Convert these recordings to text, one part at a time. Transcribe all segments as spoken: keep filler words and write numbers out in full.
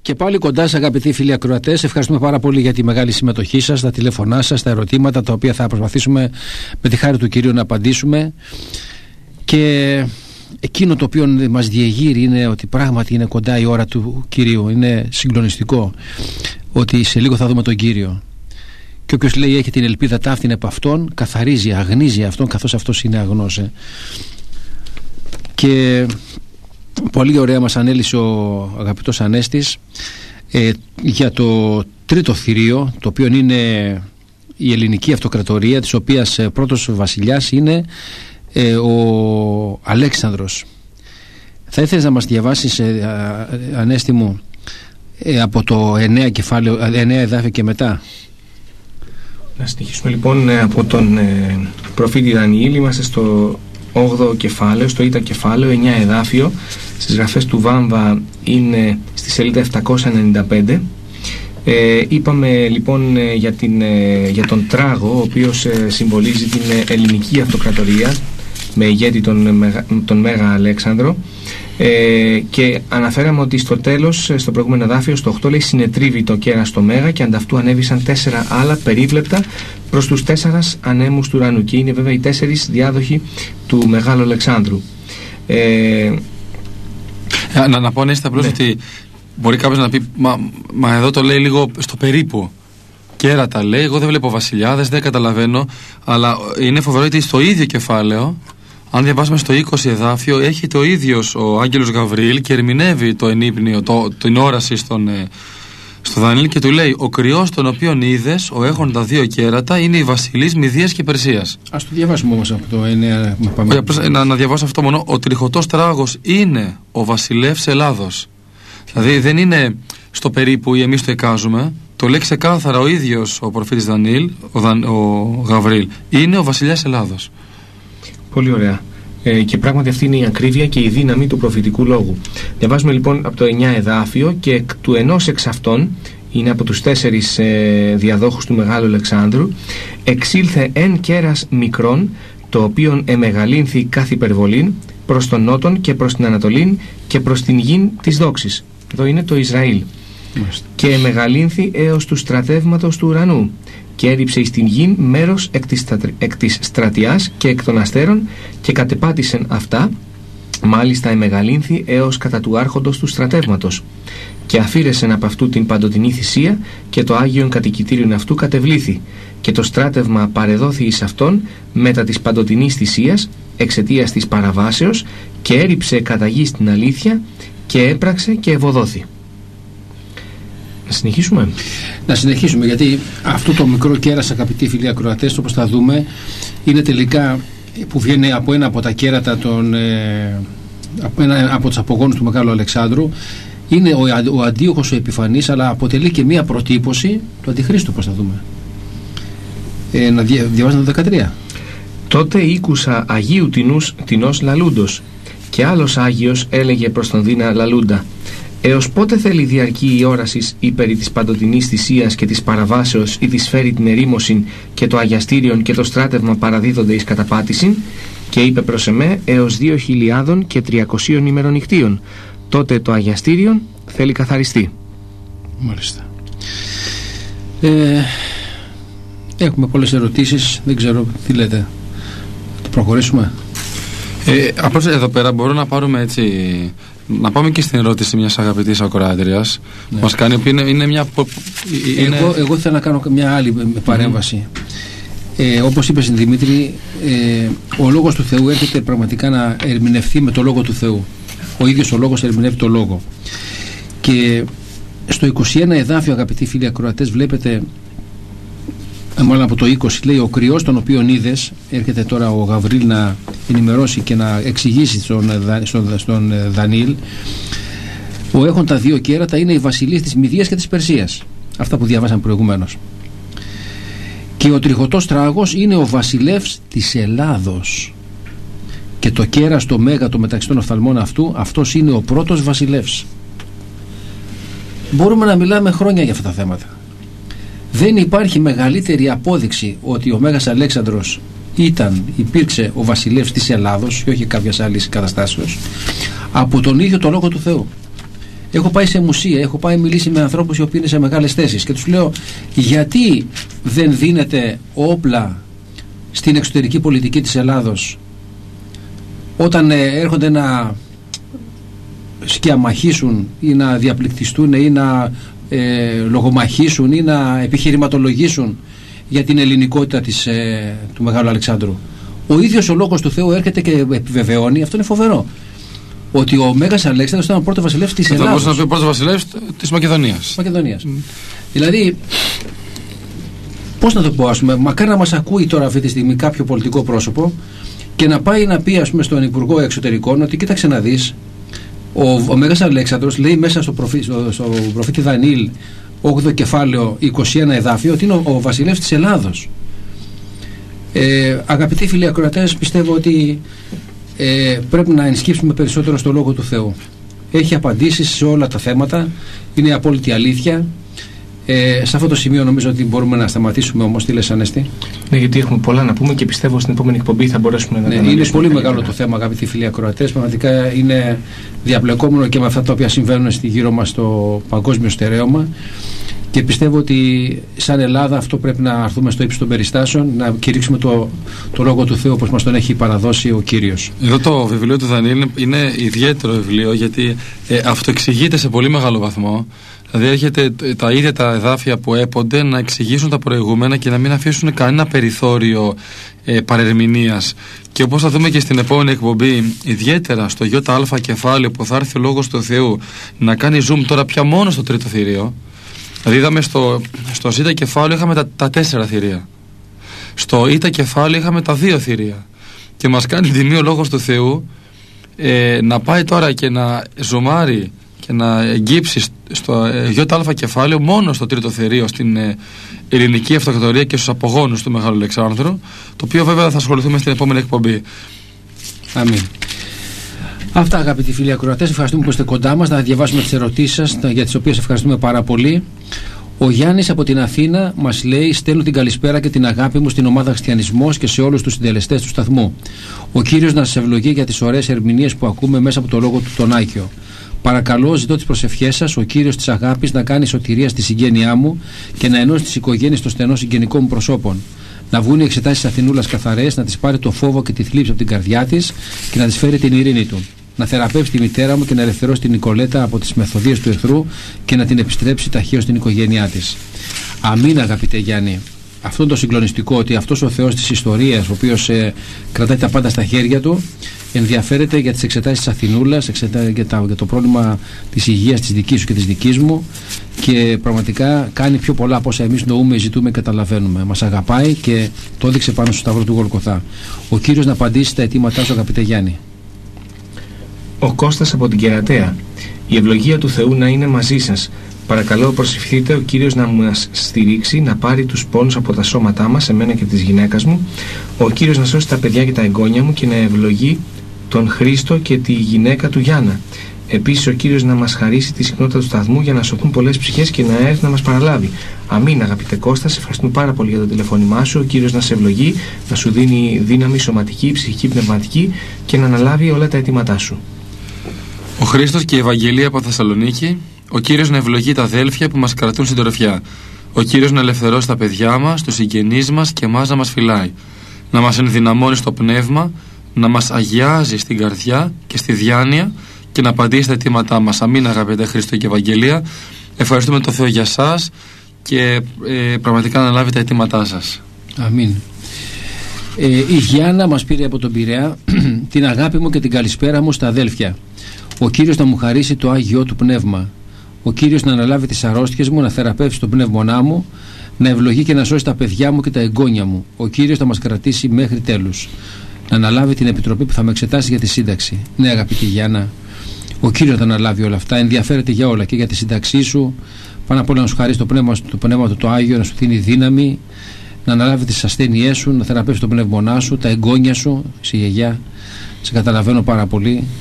Και πάλι κοντά σας, αγαπητοί φίλοι ακροατές, ευχαριστούμε πάρα πολύ για τη μεγάλη συμμετοχή σας, τα τηλεφωνά σας, τα ερωτήματα τα οποία θα προσπαθήσουμε με τη χάρη του Κυρίου να απαντήσουμε. Και εκείνο το οποίο μας διεγείρει είναι ότι πράγματι είναι κοντά η ώρα του Κυρίου. Είναι συγκλονιστικό ότι σε λίγο θα δούμε τον Κύριο. Και όποιος λέει έχει την ελπίδα ταύτην επ' αυτόν, καθαρίζει, αγνίζει αυτόν καθώς αυτός είναι αγνός. Και πολύ ωραία μας ανέλησε ο αγαπητός Ανέστης ε, για το τρίτο θηρίο, το οποίο είναι η ελληνική αυτοκρατορία, της οποίας ε, πρώτος βασιλιάς είναι ε, ο Αλέξανδρος. Θα ήθελες να μας διαβάσεις, ε, α, Ανέστη μου, ε, από το εννέα κεφάλαιο, εννέα εδάφιο και μετά? Να συνεχίσουμε λοιπόν από τον ε, προφήτη Δανιήλ. Είμαστε στο όγδοο κεφάλαιο, στο Ήτα κεφάλαιο, εννέα εδάφιο. Στις γραφές του Βάμβα είναι στη σελίδα επτακόσια ενενήντα πέντε. Ε, είπαμε λοιπόν για, την, ε, για τον Τράγο, ο οποίος ε, συμβολίζει την ελληνική αυτοκρατορία με ηγέτη τον, τον Μέγα Αλέξανδρο. Ε, και αναφέραμε ότι στο τέλος, στο προηγούμενο εδάφιο, στο οκτώ, λέει συνετρίβει το κέρας το Μέγα και ανταυτού ανέβησαν τέσσερα άλλα περίβλεπτα προς τους τέσσερας ανέμους του ουρανού, και είναι βέβαια οι τέσσερις διάδοχοι του Μεγάλου Αλεξάνδρου. ε, να, να πω, ναι, απλώς, ναι, ότι μπορεί κάποιος να πει μα, μα εδώ το λέει λίγο στο περίπου, κέρατα λέει, εγώ δεν βλέπω βασιλιάδες, δεν καταλαβαίνω, αλλά είναι φοβερό ότι στο ίδιο κεφάλαιο, αν διαβάσουμε στο είκοσι εδάφιο, έχει το ίδιος ο Άγγελος Γαβριήλ και ερμηνεύει το ενύπνιο, το, την όραση στον, ε, στο Δανιήλ, και του λέει: ο κρυός τον οποίον είδες, ο έχων τα δύο κέρατα, είναι οι βασιλείς Μηδίας και Περσίας. Ας το διαβάσουμε όμως από το εννέα. Να, να διαβάσω αυτό μόνο. Ο τριχωτός τράγος είναι ο βασιλεύς Ελλάδος. Δηλαδή δεν είναι στο περίπου ή εμείς το εικάζουμε. Το λέει ξεκάθαρα ο ίδιος ο προφήτης Δανιήλ, ο, Δαν, ο Γαβριήλ. Είναι ο βασιλιάς Ελλάδος. Πολύ ωραία. Ε, και πράγματι αυτή είναι η ακρίβεια και η δύναμη του προφητικού λόγου. Διαβάζουμε λοιπόν από το εννέα εδάφιο: και εκ του ενός εξ αυτών, είναι από τους τέσσερις ε, διαδόχους του Μεγάλου Αλεξάνδρου, εξήλθε εν κέρας μικρόν, το οποίον εμεγαλύνθη καθ' υπερβολήν, προς τον νότον και προς την ανατολήν και προς την γην της δόξης. Εδώ είναι το Ισραήλ. Μάλιστα. Και εμεγαλύνθη έως του στρατεύματος του ουρανού, και έριψε εις την γην μέρος εκ της, εκ της στρατιάς και εκ των αστέρων, και κατεπάτησεν αυτά, μάλιστα εμεγαλύνθη έως κατά του άρχοντος του στρατεύματος, και αφήρεσεν από αυτού την παντοτινή θυσία, και το Άγιον κατοικητήριον αυτού κατεβλήθη, και το στράτευμα παρεδόθη εις αυτόν μετά της παντοτινής θυσίας εξαιτίας της παραβάσεως, και έριψε κατά γης την αλήθεια, και έπραξε και ευωδόθη. Να συνεχίσουμε. Να συνεχίσουμε, γιατί αυτό το μικρό κέρας, αγαπητοί φίλοι ακροατές, όπως θα δούμε, είναι τελικά που βγαίνει από ένα από τα κέρατα των, ε, από, ένα, από τους απογόνους του Μεγάλου Αλεξάνδρου. Είναι ο, ο αντίοχος ο επιφανής, αλλά αποτελεί και μία προτύπωση του Αντιχρίστου, όπως θα δούμε. Ε, να δια, διαβάζουμε το δεκατρία. Τότε ήκουσα Αγίου τινούς, τινός λαλούντος, και άλλος Άγιος έλεγε προς τον Δίνα λαλούντα: έως πότε θέλει διαρκή η όρασης υπέρ της παντοτινής θυσίας και της παραβάσεως, ή της φέρει την ερήμωσιν, και το αγιαστήριον και το στράτευμα παραδίδονται εις καταπάτησιν? Και είπε προς εμέ: έως δύο χιλιάδων και τριακοσίων ημερονυχτίων. Τότε το αγιαστήριον θέλει καθαριστεί. Μάλιστα. Ε, έχουμε πολλές ερωτήσεις, δεν ξέρω τι λέτε. Το προχωρήσουμε. Ε, απλώς εδώ πέρα μπορούμε να πάρουμε έτσι, να πάμε και στην ερώτηση μιας αγαπητής ακροάτριας, ναι, μας κάνει, είναι, είναι μια είναι... Εγώ, εγώ θέλω να κάνω μια άλλη παρέμβαση. Mm-hmm. ε, όπως είπες, Δημήτρη, ε, ο λόγος του Θεού έρχεται πραγματικά να ερμηνευθεί με το λόγο του Θεού. Ο ίδιος ο λόγος ερμηνεύει το λόγο. Και στο είκοσι ένα εδάφιο, αγαπητοί φίλοι ακροατές, βλέπετε, μάλλον από το είκοσι, λέει: ο κρυός τον οποίον είδες. Έρχεται τώρα ο Γαβριήλ να ενημερώσει και να εξηγήσει στον, στον, στον Δανιήλ. Ο έχων τα δύο κέρατα είναι οι βασιλείς της Μηδίας και της Περσίας. Αυτά που διαβάσαμε προηγουμένως. Και ο τριχωτός τράγος είναι ο βασιλεύς της Ελλάδος. Και το κέρας το μέγα το μεταξύ των οφθαλμών αυτού, αυτός είναι ο πρώτος βασιλεύς. Μπορούμε να μιλάμε χρόνια για αυτά τα θέματα. Δεν υπάρχει μεγαλύτερη απόδειξη ότι ο Μέγας Αλέξανδρος ήταν, υπήρξε ο βασιλεύς της Ελλάδος και όχι κάποιας άλλης καταστάσεως, από τον ίδιο το λόγο του Θεού. Έχω πάει σε μουσεία, έχω πάει μιλήσει με ανθρώπους οι οποίοι είναι σε μεγάλες θέσεις και τους λέω γιατί δεν δίνεται όπλα στην εξωτερική πολιτική της Ελλάδος όταν ε, έρχονται να σκιαμαχήσουν ή να διαπληκτιστούν ή να ε, λογομαχήσουν ή να επιχειρηματολογήσουν για την ελληνικότητα της, ε, του Μεγάλου Αλεξάνδρου. Ο ίδιος ο λόγος του Θεού έρχεται και επιβεβαιώνει, αυτό είναι φοβερό, ότι ο Μέγας Αλέξανδρος ήταν ο πρώτος βασιλεύς της Ελλάδος. Θα μπορούσε να πει ο πρώτος βασιλεύς της Μακεδονίας. Μακεδονίας. Mm. Δηλαδή, πώς να το πω, ας πούμε, μακάρι να μας ακούει τώρα αυτή τη στιγμή κάποιο πολιτικό πρόσωπο και να πάει να πει, ας πούμε, στον Υπουργό Εξωτερικών ότι κοίταξε να δεις, ο, ο Μέγας Αλέξανδρος λέει μέσα στο, προφή, στο, στο προφήτη Δανιήλ όγδοο κεφάλαιο είκοσι ένα εδάφιο ότι είναι ο, ο βασιλεύς της Ελλάδος. Ε, αγαπητοί φίλοι ακροατές, πιστεύω ότι ε, πρέπει να ενσκύψουμε περισσότερο στο Λόγο του Θεού. Έχει απαντήσεις σε όλα τα θέματα, είναι απόλυτη αλήθεια. Ε, σε αυτό το σημείο νομίζω ότι μπορούμε να σταματήσουμε όμως. Τι λες, Ανέστη? Ναι, γιατί έχουμε πολλά να πούμε και πιστεύω στην επόμενη εκπομπή θα μπορέσουμε να ναι, τα είναι πολύ μεγάλο το θέμα, αγαπητοί φίλοι ακροατές. Πραγματικά είναι διαπλεκόμενο και με αυτά τα οποία συμβαίνουν στη γύρω μας στο παγκόσμιο στερέωμα. Και πιστεύω ότι σαν Ελλάδα αυτό πρέπει να αρθούμε στο ύψος των περιστάσεων, να κηρύξουμε το, το Λόγο του Θεού όπως μας τον έχει παραδώσει ο Κύριος. Εδώ το βιβλίο του Δανιήλ είναι, είναι ιδιαίτερο βιβλίο γιατί ε, αυτοεξηγείται σε πολύ μεγάλο βαθμό. Δηλαδή έρχεται τα ίδια τα εδάφια που έπονται να εξηγήσουν τα προηγούμενα και να μην αφήσουν κανένα περιθώριο ε, παρερμηνίας. Και όπως θα δούμε και στην επόμενη εκπομπή, ιδιαίτερα στο ΙΑ κεφάλαιο που θα έρθει ο Λόγος του Θεού να κάνει zoom τώρα πια μόνο στο τρίτο θηρίο. Δηλαδή είδαμε στο, στο Ζ κεφάλαιο είχαμε τα, τα τέσσερα θηρία. Στο Ι κεφάλαιο είχαμε τα δύο θηρία. Και μας κάνει τιμή ο Λόγος του Θεού ε, να πάει τώρα και να ζουμάρει και να εγγύψει στο ε, ΙΑ κεφάλαιο μόνο στο τρίτο θηρίο, στην ε, ελληνική αυτοκρατορία και στους απογόνους του Μεγάλου Αλεξάνδρου, το οποίο βέβαια θα ασχοληθούμε στην επόμενη εκπομπή. Αμήν. Αυτά, αγαπητοί φίλοι ακροατές, ευχαριστούμε που είστε κοντά μας. Να διαβάσουμε τις ερωτήσεις σας, για τις οποίες ευχαριστούμε πάρα πολύ. Ο Γιάννης από την Αθήνα μας λέει: στέλνω την καλησπέρα και την αγάπη μου στην ομάδα Χριστιανισμός και σε όλους τους συντελεστές του σταθμού. Ο Κύριος να σας ευλογεί για τις ωραίες ερμηνείες που ακούμε μέσα από το Λόγο του τον Άκιο. Παρακαλώ, ζητώ τις προσευχές σας, ο Κύριος της αγάπης να κάνει σωτηρία στη συγγένειά μου και να ενώσει τις οικογένειες των στενών συγγενικών μου προσώπων. Να βγουν οι εξετάσεις Αθηνούλας καθαρές, να της πάρει το φόβο και τη θλίψη από την καρδιά της και να της φέρει την ειρήνη του. Να θεραπεύσει τη μητέρα μου και να ελευθερώσει την Νικολέτα από τις μεθοδίες του εχθρού και να την επιστρέψει ταχαίως στην οικογένειά της. Αμήν, αγαπητέ Γιάννη. Αυτό είναι το συγκλονιστικό, ότι αυτός ο Θεός της ιστορίας, ο οποίος ε, κρατάει τα πάντα στα χέρια του, ενδιαφέρεται για τις εξετάσεις της Αθηνούλας, εξετά, για, τα, για το πρόβλημα της υγείας της δικής σου και της δικής μου, και πραγματικά κάνει πιο πολλά από όσα εμείς νοούμε, ζητούμε, καταλαβαίνουμε. Μας αγαπάει και το έδειξε πάνω στο σταυρό του Γολγοθά. Ο Κύριος να απαντήσει τα αιτήματά σου, αγαπητέ Γιάννη. Ο Κώστας από την Κερατέα. Η ευλογία του Θεού να είναι μαζί σας. Παρακαλώ, προσευχηθείτε ο Κύριος να μας στηρίξει, να πάρει τους πόνους από τα σώματά μας, εμένα και της γυναίκας μου. Ο Κύριος να σώσει τα παιδιά και τα εγγόνια μου και να ευλογεί τον Χρήστο και τη γυναίκα του Γιάννα. Επίσης, ο Κύριος να μας χαρίσει τη συχνότητα του σταθμού για να σωθούν πολλές ψυχές και να έρθει να μας παραλάβει. Αμήν, αγαπητέ Κώστα, σε ευχαριστούμε πάρα πολύ για το τηλεφώνημά σου. Ο Κύριος να σε ευλογεί, να σου δίνει δύναμη σωματική, ψυχική, πνευματική και να αναλάβει όλα τα αιτήματά σου. Ο Χρήστος και η Ευαγγελία από Θεσσαλονίκη. Ο Κύριος να ευλογεί τα αδέλφια που μας κρατούν συντροφιά. Ο Κύριος να ελευθερώσει τα παιδιά μας, τους συγγενείς μας και εμάς να μας φυλάει. Να μας ενδυναμώνει στο πνεύμα, να μας αγιάζει στην καρδιά και στη διάνοια και να απαντήσει στα αιτήματά μας. Αμήν, αγαπητέ Χρήστο και Ευαγγελία. Ευχαριστούμε τον Θεό για σας και ε, πραγματικά να λάβει τα αιτήματά σας. Αμήν. Ε, η Γιάννα μας πήρε από τον Πειραιά την αγάπη μου και την καλησπέρα μου στα αδέλφια. Ο Κύριος να μου χαρίσει το Άγιό του Πνεύμα. Ο Κύριος να αναλάβει τις αρρώστιες μου, να θεραπεύσει τον πνεύμονά μου, να ευλογεί και να σώσει τα παιδιά μου και τα εγγόνια μου. Ο Κύριος να μας κρατήσει μέχρι τέλους. Να αναλάβει την επιτροπή που θα με εξετάσει για τη σύνταξη. Ναι, αγαπητή Γιάννα, ο Κύριος θα αναλάβει όλα αυτά. Ενδιαφέρεται για όλα, και για τη σύνταξή σου. Πάνω απ' όλα να σου χαρίσει το πνεύμα, το πνεύμα του το Άγιο, να σου δίνει δύναμη, να αναλάβει τις ασθένειές σου, να θεραπεύσει τον πνεύμονά σου, τα εγγόνια σου, η γιαγιά. Σε καταλαβαίνω πάρα πολύ.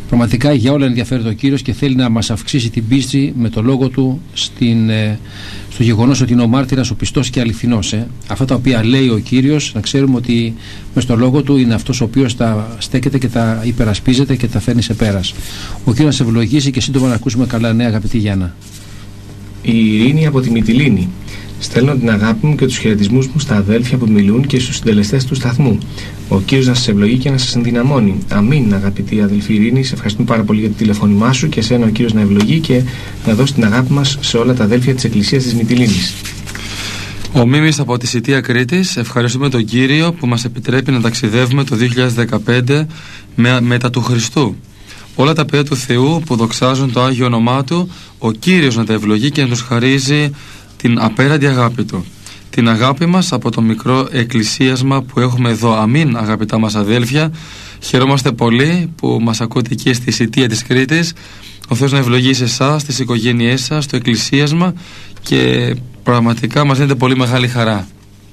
Πραγματικά για όλα ενδιαφέρεται ο Κύριος και θέλει να μας αυξήσει την πίστη με το λόγο του στην, ε, στο γεγονός ότι είναι ο μάρτυρας, ο πιστός και αληθινός. Ε. Αυτά τα οποία λέει ο Κύριος, να ξέρουμε ότι μες στο λόγο του είναι αυτός ο οποίος τα στέκεται και τα υπερασπίζεται και τα φέρνει σε πέρας. Ο Κύριος να σε ευλογήσει και σύντομα να ακούσουμε καλά νέα, αγαπητή Γιάννα. Η Ειρήνη από τη Μυτιλήνη. Στέλνω την αγάπη μου και τους χαιρετισμούς μου στα αδέλφια που μιλούν και στους συντελεστές του σταθμού. Ο Κύριος να σας ευλογεί και να σας ενδυναμώνει. Αμήν, αγαπητή αδελφή Ειρήνη. Σε ευχαριστούμε πάρα πολύ για το τηλεφώνημά σου και εσένα ο Κύριος να ευλογεί και να δώσει την αγάπη μας σε όλα τα αδέλφια της Εκκλησίας της Μυτιλήνης. Ο Μίμης από τη Σιτία Κρήτης. Ευχαριστούμε τον Κύριο που μας επιτρέπει να ταξιδεύουμε το δύο χιλιάδες δεκαπέντε με, μετά του Χριστού. Όλα τα παιδιά του Θεού που δοξάζουν το Άγιο όνομά Του, ο Κύριος να τα ευλογεί και να τους χαρίζει την απέραντη αγάπη Του. Την αγάπη μας από το μικρό εκκλησίασμα που έχουμε εδώ. Αμήν, αγαπητά μας αδέλφια. Χαιρόμαστε πολύ που μας ακούτε εκεί στη Σιτία της Κρήτης. Ο Θεός να ευλογήσει εσάς, τις οικογένειές σας, το εκκλησίασμα και πραγματικά μας δίνετε πολύ μεγάλη χαρά.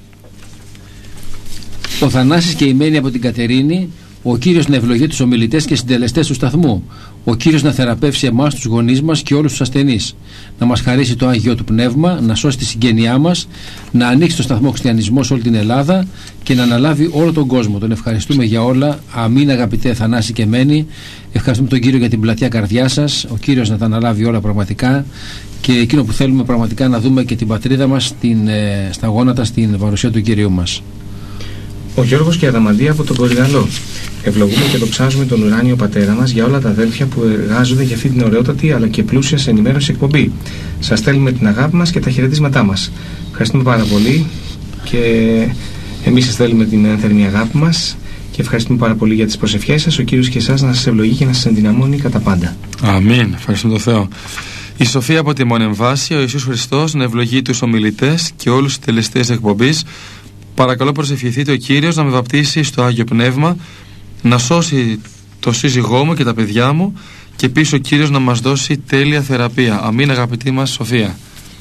Ο Θανάσης και η Μένη από την Κατερίνη. Ο Κύριος να ευλογεί τους ομιλητές και συντελεστές του σταθμού. Ο Κύριος να θεραπεύσει εμάς, τους γονείς μας και όλους τους ασθενείς. Να μας χαρίσει το Άγιο του Πνεύμα, να σώσει τη συγγένειά μας, να ανοίξει το σταθμό Χριστιανισμό σε όλη την Ελλάδα και να αναλάβει όλο τον κόσμο. Τον ευχαριστούμε για όλα. Αμήν, αγαπητέ Θανάση και Μένη. Ευχαριστούμε τον Κύριο για την πλατιά καρδιά σας. Ο Κύριος να τα αναλάβει όλα πραγματικά. Και εκείνο που θέλουμε πραγματικά να δούμε και την πατρίδα μας στην, ε, στα γόνατα, στην παρουσία του Κυρίου μας. Ο Γιώργος και Αδαμαντία από τον Κορυδαλό. Ευλογούμε και δοξάζουμε τον ουράνιο Πατέρα μας για όλα τα αδέλφια που εργάζονται για αυτή την ωραιότατη αλλά και πλούσια σε ενημέρωση εκπομπή. Σας στέλνουμε την αγάπη μας και τα χαιρετίσματά μας. Ευχαριστούμε πάρα πολύ και εμείς σας στέλνουμε την ένθερμη αγάπη μας και ευχαριστούμε πάρα πολύ για τις προσευχές σας. Ο Κύριος και εσάς να σας ευλογεί και να σας ενδυναμώνει κατά πάντα. Αμήν. Ευχαριστούμε τον Θεό. Η Σοφία από τη Μονεμβάση, ο Ιησούς Χριστός να ευλογεί τους ομιλητές και όλους τους τελεστές εκπομπής. Παρακαλώ προσευχηθείτε ο Κύριος να με βαπτίσει στο Άγιο Πνεύμα, να σώσει το σύζυγό μου και τα παιδιά μου και πίσω ο Κύριος να μας δώσει τέλεια θεραπεία. Αμήν, αγαπητή μας Σοφία.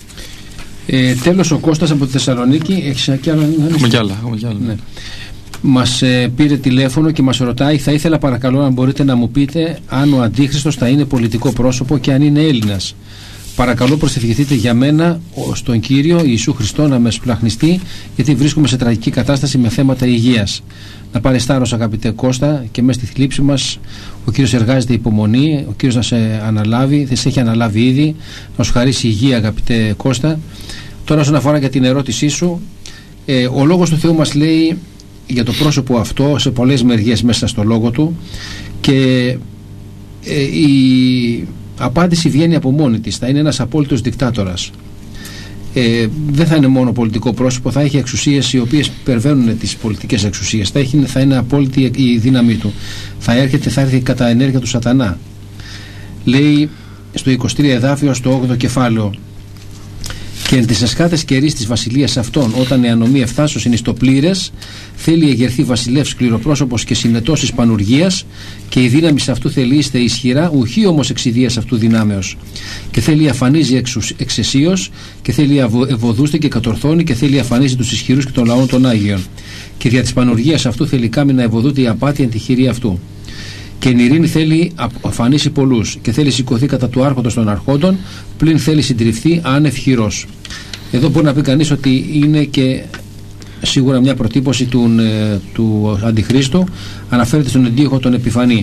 Ε, τέλος ο Κώστας από τη Θεσσαλονίκη. Έχεις και άλλα? Έχουμε κι άλλα. Έχουμε κι άλλα. Ναι. Μας ε, πήρε τηλέφωνο και μας ρωτάει, θα ήθελα παρακαλώ αν μπορείτε να μου πείτε αν ο Αντίχριστος θα είναι πολιτικό πρόσωπο και αν είναι Έλληνας. Παρακαλώ προσευχηθείτε για μένα στον Κύριο Ιησού Χριστό να με σπλαχνιστεί, γιατί βρίσκομαι σε τραγική κατάσταση με θέματα υγείας. Να πάρει θάρρος, αγαπητέ Κώστα, και μέσα στη θλίψη μας ο Κύριος εργάζεται υπομονή, ο Κύριος να σε αναλάβει, δεν σε έχει αναλάβει ήδη, να σου χαρίσει υγεία, αγαπητέ Κώστα. Τώρα όσον αφορά για την ερώτησή σου, ε, ο Λόγος του Θεού μας λέει για το πρόσωπο αυτό σε πολλές μεριές μέσα στο Λόγο του και ε, η απάντηση βγαίνει από μόνη της. Θα είναι ένας απόλυτος δικτάτορας. Ε, δεν θα είναι μόνο πολιτικό πρόσωπο, θα έχει εξουσίες οι οποίες υπερβαίνουν τις πολιτικές εξουσίες. Θα, έχει, θα είναι απόλυτη η δύναμή του. Θα έρχεται, θα έρθει κατά ενέργεια του σατανά. Λέει στο είκοσι τρία εδάφιο, στο όγδοο κεφάλαιο, και εν τις εσκάτες καιρείς της βασιλείας αυτών, όταν η ανομία εφθάσος είναι στο πλήρες, θέλει εγερθεί βασιλεύς σκληροπρόσωπος και συνετός πανουργίας, και η δύναμη σε αυτού θέλει είστε ισχυρά, ουχή όμως εξιδίας αυτού δυνάμεως. Και θέλει αφανίζει εξαισίως, και θέλει ευωδούστε και κατορθώνει, και θέλει αφανίζει τους ισχυρούς και των λαών των Άγιων. Και δια της πανουργίας αυτού θέλει κάμει να ευωδούται η απάτη εν τη χειρή αυτού. Και εν ειρήνη θέλει αφανίσει πολλούς, και θέλει σηκωθεί κατά του άρχοντος των αρχόντων, πλην θέλει συντριφθεί άνευ χειρός. Εδώ μπορεί να πει κανείς ότι είναι και σίγουρα μια προτύπωση του, του Αντιχρίστου, αναφέρεται στον Αντίοχο τον Επιφανή.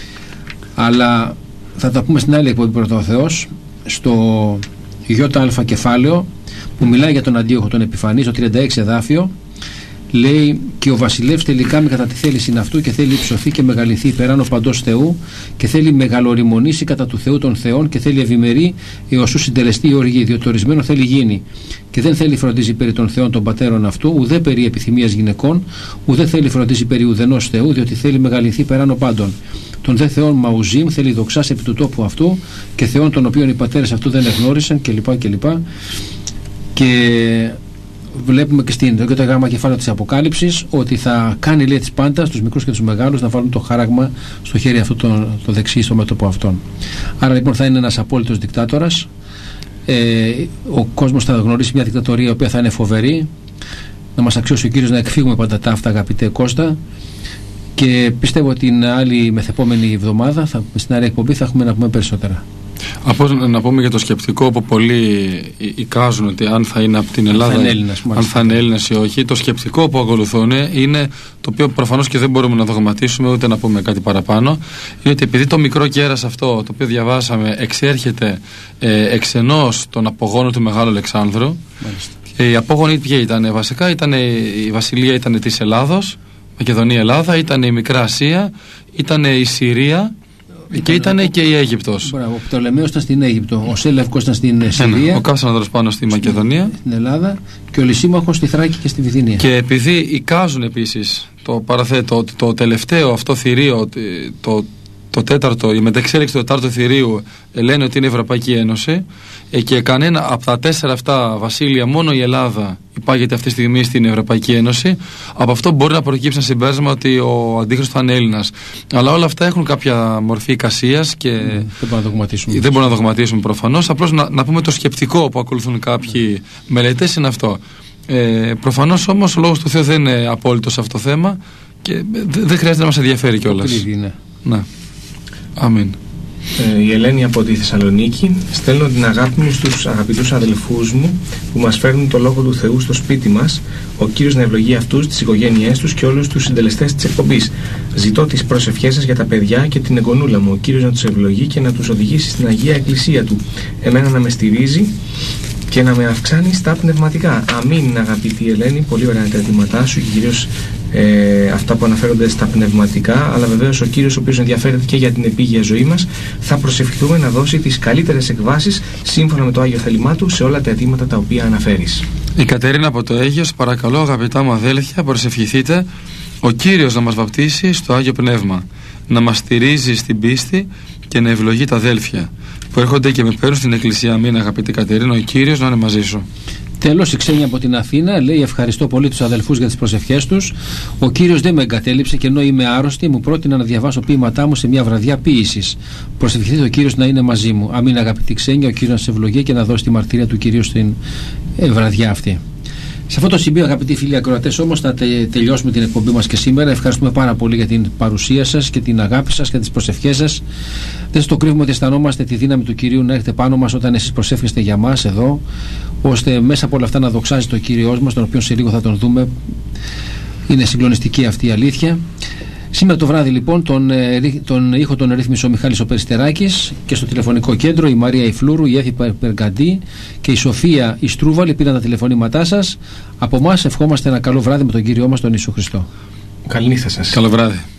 Αλλά θα τα πούμε στην άλλη εκπομπή πρώτα ο Θεός, στο ΙΑ κεφάλαιο, που μιλάει για τον Αντίοχο τον Επιφανή, στο τριάντα έξι εδάφιο. Λέει, και ο βασιλεύς τελικά με κατά τη θέληση αυτού, και θέλει υψωθεί και μεγαλυνθεί υπεράνω παντός Θεού, και θέλει μεγαλοριμονήσει κατά του Θεού των Θεών, και θέλει ευημερεί έως ου συντελεστεί η οργή, διότι το ορισμένο θέλει γίνει. Και δεν θέλει φροντίζει περί των Θεών των πατέρων αυτού, ουδέ περί επιθυμίας γυναικών, ουδέ θέλει φροντίζει περί ουδενός Θεού, διότι θέλει μεγαλυνθεί υπεράνω πάντων. Τον δε Θεών Μαουζίμ θέλει δοξάσει επί του τόπου αυτού, και Θεών των οποίων οι πατέρες αυτού δεν εγνώρισαν, κλπ. κλπ. Και βλέπουμε και στην το γάμα κεφάλαιο της Αποκάλυψης ότι θα κάνει, λέει, τις πάντα στους μικρούς και τους μεγάλους να βάλουν το χάραγμα στο χέρι αυτό το, το δεξί στο μέτωπο αυτόν. Άρα λοιπόν θα είναι ένας απόλυτος δικτάτορας. Ε, ο κόσμος θα γνωρίσει μια δικτατορία η οποία θα είναι φοβερή. Να μας αξιώσει ο Κύριος να εκφύγουμε πάντα τα αυτά, αγαπητέ Κώστα, Και πιστεύω ότι την άλλη μεθεπόμενη εβδομάδα, θα, στην άλλη εκπομπή, θα έχουμε να πούμε περισσότερα. Από, να πούμε για το σκεπτικό που πολλοί εικάζουν ότι αν θα είναι από την Ελλάδα, αν θα είναι Έλληνας, αν θα είναι Έλληνας ή όχι. Το σκεπτικό που ακολουθούν είναι, το οποίο προφανώς και δεν μπορούμε να δογματίσουμε ούτε να πούμε κάτι παραπάνω, είναι ότι επειδή το μικρό κέρας αυτό το οποίο διαβάσαμε εξέρχεται ε, εξενός των απογόνων του Μεγάλου Αλεξάνδρου. Ε, οι απόγονοι ποια ήταν? Βασικά ήταν, η βασιλεία ήταν της Ελλάδος, Μακεδονία Ελλάδα, ήταν η Μικρά Ασία, ήταν η Συρία. Ήταν και ήταν ο... και η Αίγυπτος. Μπράβο, ο Πτολεμαίος ήταν στην Αίγυπτο, ο Σέλευκος ήταν στην Συρία, ο Καύσανδρος πάνω στη Μακεδονία, στην Ελλάδα, και ο Λυσίμαχος στη Θράκη και στη Βυθινία. Και επειδή εικάζουν επίσης, το παραθέτω, ότι το τελευταίο αυτό θηρίο, το, το τέταρτο, η μεταξέλιξη του τετάρτου θηρίου, λένε ότι είναι η Ευρωπαϊκή Ένωση, και κανένα από τα τέσσερα αυτά βασίλεια, μόνο η Ελλάδα υπάγεται αυτή τη στιγμή στην Ευρωπαϊκή Ένωση. Από αυτό μπορεί να προκύψει ένα συμπέρασμα ότι ο Αντίχριστος θα είναι Έλληνας. Αλλά όλα αυτά έχουν κάποια μορφή εικασίας και mm, δεν μπορούμε να δογματίσουμε. Δεν μπορούμε να δογματίσουμε προφανώς. Απλώς να, να πούμε το σκεπτικό που ακολουθούν κάποιοι mm. μελετές είναι αυτό. Ε, προφανώς όμως ο λόγος του Θεού δεν είναι απόλυτος σε αυτό το θέμα και δεν δε χρειάζεται να μας ενδιαφέρει κιόλας. Ναι. Ναι. Αμήν. Ε, η Ελένη από τη Θεσσαλονίκη. Στέλνω την αγάπη μου στους αγαπητούς αδελφούς μου που μας φέρνουν το Λόγο του Θεού στο σπίτι μας. Ο Κύριος να ευλογεί αυτούς, τις οικογένειές τους και όλους τους συντελεστές της εκπομπής. Ζητώ τις προσευχές σας για τα παιδιά και την εγγονούλα μου. Ο Κύριος να τους ευλογεί και να τους οδηγήσει στην Αγία Εκκλησία του. Εμένα να με στηρίζει και να με αυξάνει στα πνευματικά. Αμήν, αγαπητή Ελένη. Πολύ ωραία τα αιτήματά σου και κυρίως ε, αυτά που αναφέρονται στα πνευματικά. Αλλά βεβαίως ο Κύριος, ο οποίος ενδιαφέρεται και για την επίγεια ζωή μας, θα προσευχηθούμε να δώσει τις καλύτερες εκβάσεις σύμφωνα με το Άγιο θέλημά του σε όλα τα αιτήματα τα οποία αναφέρεις. Η Κατερίνα από το Αίγιος, παρακαλώ αγαπητά μου αδέλφια, προσευχηθείτε ο Κύριος να μας βαπτίσει στο Άγιο Πνεύμα, να μας στηρίζει στην πίστη και να ευλογεί τα αδέλφια που έρχονται και με παίρνουν στην Εκκλησία. Αμήν, αγαπητή Κατερίνα, ο Κύριος να είναι μαζί σου. Τέλος, η Ξένια από την Αθήνα λέει: ευχαριστώ πολύ τους αδελφούς για τις προσευχές τους. Ο Κύριος δεν με εγκατέλειψε και ενώ είμαι άρρωστη, μου πρότεινα να διαβάσω ποίηματά μου σε μια βραδιά ποίησης. Προσευχηθείτε ο Κύριος να είναι μαζί μου. Αμήν, αγαπητή Ξένια, ο Κύριος να σε ευλογεί και να δώσει τη μαρτυρία του Κυρίου στην ε, βραδιά αυτή. Σε αυτό το σημείο, αγαπητοί φίλοι ακροατές, όμως θα τε, τελειώσουμε την εκπομπή μας και σήμερα. Ευχαριστούμε πάρα πολύ για την παρουσία σας και την αγάπη σας και τις προσευχές σας. Δεν σας το κρύβουμε ότι αισθανόμαστε τη δύναμη του Κυρίου να έρχεται πάνω μας όταν εσείς προσεύχεστε για μας εδώ, ώστε μέσα από όλα αυτά να δοξάζει το Κύριος μας, τον οποίο σε λίγο θα τον δούμε. Είναι συγκλονιστική αυτή η αλήθεια. Σήμερα το βράδυ λοιπόν τον, τον ήχο τον ρύθμισε ο Μιχάλης ο Περιστεράκης και στο τηλεφωνικό κέντρο η Μαρία η Φλούρου, η Έφη Περγκαντή και η Σοφία η Στρούβαλη πήραν τα τηλεφωνήματά σας. Από εμάς ευχόμαστε ένα καλό βράδυ με τον Κύριό μας τον Ιησού Χριστό. Καληνύχτα σας. Καλό βράδυ.